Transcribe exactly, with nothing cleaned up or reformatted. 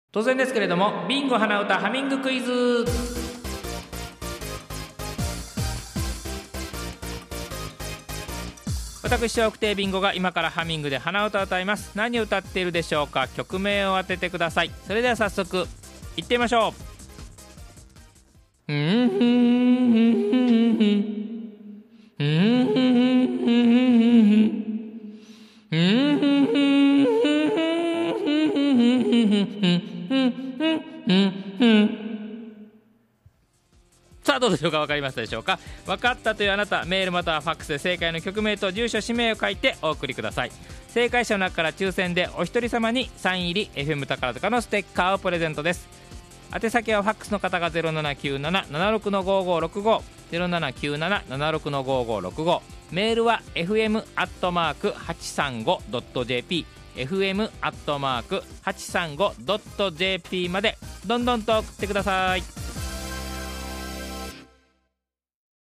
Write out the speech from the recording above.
当然ですけれども、ビンゴ鼻歌ハミングクイズ。私笑福亭ビンゴが今からハミングで鼻歌を歌います。何を歌っているでしょうか。曲名を当ててください。それでは早速いってみましょう。うんふんふんふんうんふんふんふんうんふんふんふんさあどうでしょうか。分かりましたでしょうか。分かったというあなた、メールまたはファックスで正解の曲名と住所氏名を書いてお送りください。正解者の中から抽選でお一人様にサイン入り エフエム 宝塚のステッカーをプレゼントです。宛先はファックスの方が ゼロななきゅうなな ななろく ごごろくご ゼロななきゅうなな ななろく ごごろくご、メールは エフエム アットマーク はちさんご ドット ジェーピー エフエム アットマーク はちさんご ドット ジェーピー までどんどんと送ってください。